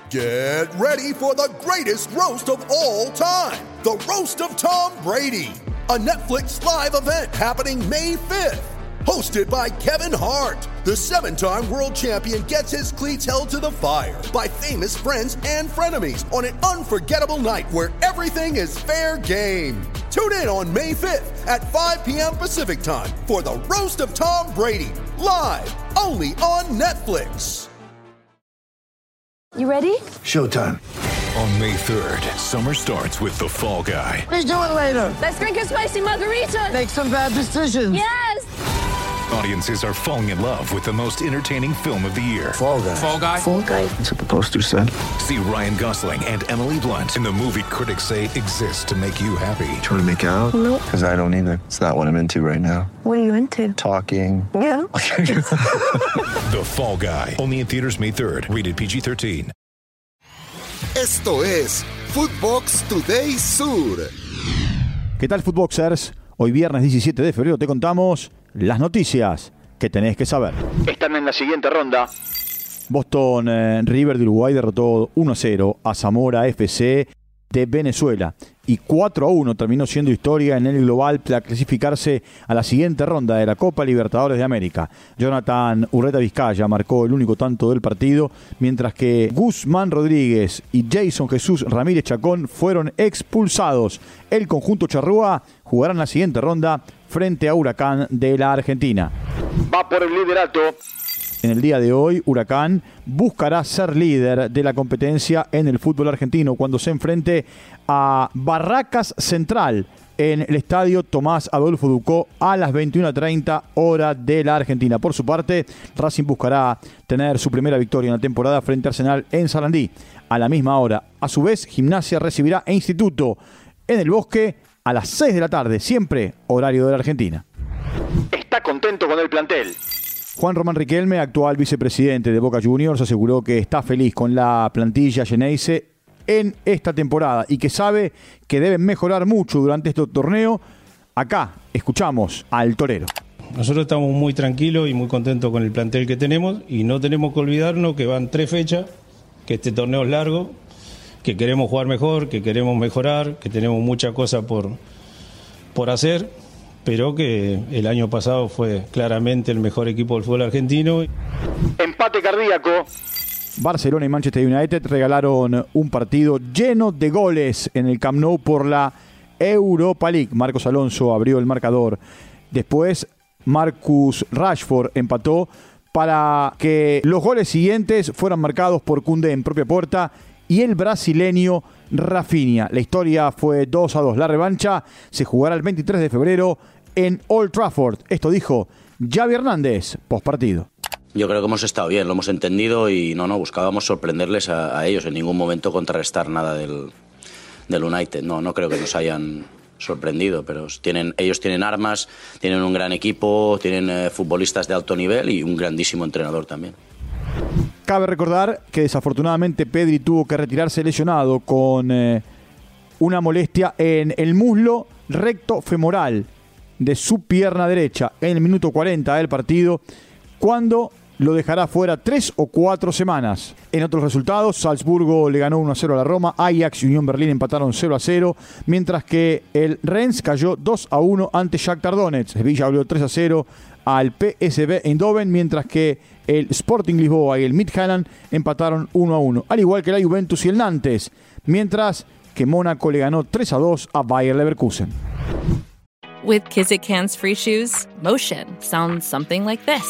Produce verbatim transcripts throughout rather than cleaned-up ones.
Get ready for the greatest roast of all time, the Roast of Tom Brady, a Netflix live event happening May fifth. Hosted by Kevin Hart, the seven-time world champion gets his cleats held to the fire by famous friends and frenemies on an unforgettable night where everything is fair game. Tune in on May fifth at five p.m. Pacific time for the Roast of Tom Brady, live only on Netflix. You ready? Showtime. On May third, summer starts with The Fall Guy. Let's do it later. Let's drink a spicy margarita. Make some bad decisions. Yes! Audiences are falling in love with the most entertaining film of the year. Fall Guy. Fall Guy? Fall Guy. That's what the poster said. See Ryan Gosling and Emily Blunt in the movie critics say exists to make you happy. Trying to make it out? Nope. Because I don't either. It's not what I'm into right now. What are you into? Talking. Yeah. The Fall Guy. Only in theaters May third. Rated P G thirteen. Esto es Footbox Today Sur. ¿Qué tal, Footboxers? Hoy viernes diecisiete de febrero te contamos las noticias que tenés que saber. Están en la siguiente ronda. Boston eh, River de Uruguay derrotó uno a cero a Zamora F C de Venezuela y cuatro a uno terminó siendo historia en el global para clasificarse a la siguiente ronda de la Copa Libertadores de América. Jonathan Urreta Vizcaya marcó el único tanto del partido, mientras que Guzmán Rodríguez y Jason Jesús Ramírez Chacón fueron expulsados. El conjunto charrúa jugará en la siguiente ronda frente a Huracán de la Argentina. Va por el liderato. En el día de hoy, Huracán buscará ser líder de la competencia en el fútbol argentino cuando se enfrente a Barracas Central en el estadio Tomás Adolfo Ducó a las veintiuna treinta hora de la Argentina. Por su parte, Racing buscará tener su primera victoria en la temporada frente a Arsenal en Sarandí a la misma hora. A su vez, Gimnasia recibirá a Instituto en el Bosque a las seis de la tarde, siempre horario de la Argentina. Está contento con el plantel. Juan Román Riquelme, actual vicepresidente de Boca Juniors, aseguró que está feliz con la plantilla Xeneize en esta temporada y que sabe que deben mejorar mucho durante este torneo. Acá escuchamos al torero. Nosotros estamos muy tranquilos y muy contentos con el plantel que tenemos y no tenemos que olvidarnos que van tres fechas, que este torneo es largo, que queremos jugar mejor, que queremos mejorar, que tenemos muchas cosas por, por hacer, pero que el año pasado fue claramente el mejor equipo del fútbol argentino. Empate cardíaco. Barcelona y Manchester United regalaron un partido lleno de goles en el Camp Nou por la Europa League. Marcos Alonso abrió el marcador. Después, Marcus Rashford empató para que los goles siguientes fueran marcados por Koundé en propia puerta y el brasileño Rafinha. La historia fue dos a dos. La revancha se jugará el veintitrés de febrero en Old Trafford. Esto dijo Xavi Hernández, postpartido. Yo creo que hemos estado bien, lo hemos entendido y no, no, buscábamos sorprenderles a, a ellos, en ningún momento contrarrestar nada del, del United. No, no creo que nos hayan sorprendido, pero tienen, ellos tienen armas, tienen un gran equipo, tienen eh, futbolistas de alto nivel y un grandísimo entrenador también. Cabe recordar que desafortunadamente Pedri tuvo que retirarse lesionado con eh, una molestia en el muslo recto femoral de su pierna derecha en el minuto cuarenta del partido, cuando lo dejará fuera tres o cuatro semanas. En otros resultados, Salzburgo le ganó uno a cero a la Roma, Ajax y Unión Berlín empataron cero a cero, mientras que el Rennes cayó dos a uno ante Shakhtar Donetsk. Sevilla volvió tres a cero al P S V Eindhoven, mientras que el Sporting Lisboa y el Midtjylland empataron uno a uno, al igual que la Juventus y el Nantes, mientras que Mónaco le ganó tres a dos a Bayer Leverkusen. With Kizik hands-free shoes, motion sounds something like this.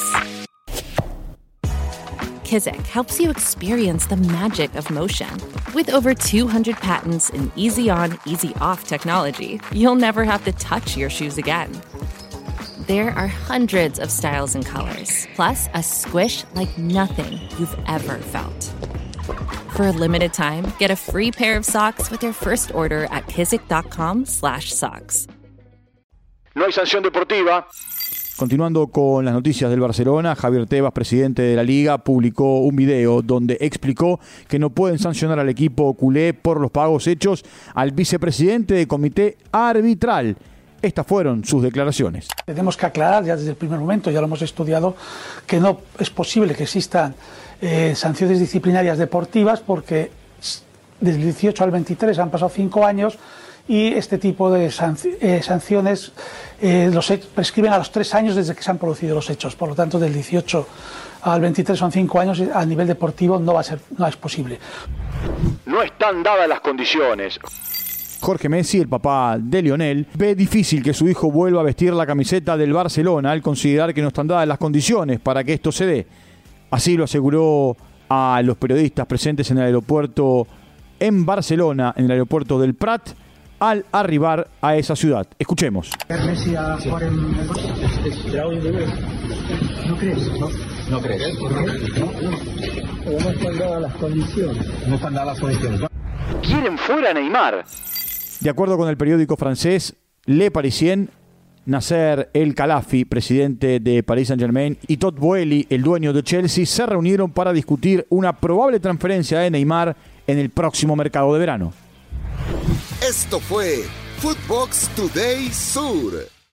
Kizik helps you experience the magic of motion. With over two hundred patents and easy-on, easy-off technology, you'll never have to touch your shoes again. There are hundreds of styles and colors, plus a squish like nothing you've ever felt. For a limited time, get a free pair of socks with your first order at kizik.com slash socks. No hay sanción deportiva. Continuando con las noticias del Barcelona, Javier Tebas, presidente de la Liga, publicó un video donde explicó que no pueden sancionar al equipo culé por los pagos hechos al vicepresidente del comité arbitral. Estas fueron sus declaraciones. Tenemos que aclarar ya desde el primer momento, ya lo hemos estudiado, que no es posible que existan eh, sanciones disciplinarias deportivas, porque desde el dieciocho al veintitrés han pasado cinco años y este tipo de sanc- eh, sanciones eh, los he- prescriben a los tres años desde que se han producido los hechos. Por lo tanto, del dieciocho al veintitrés son cinco años y a nivel deportivo no va a ser, no es posible. No están dadas las condiciones. Jorge Messi, el papá de Lionel, ve difícil que su hijo vuelva a vestir la camiseta del Barcelona al considerar que no están dadas las condiciones para que esto se dé. Así lo aseguró a los periodistas presentes en el aeropuerto en Barcelona, en el aeropuerto del Prat, al arribar a esa ciudad. Escuchemos. Messi a jugar en el Barça. ¿No crees? No, no crees. ¿Por qué? No, no. No están dadas las condiciones. No están dadas las condiciones. Quieren fuera a Neymar. De acuerdo con el periódico francés Le Parisien, Nasser El Khelaïfi, presidente de Paris Saint-Germain, y Todd Boehly, el dueño de Chelsea, se reunieron para discutir una probable transferencia de Neymar en el próximo mercado de verano. Esto fue Footbox Today Sur.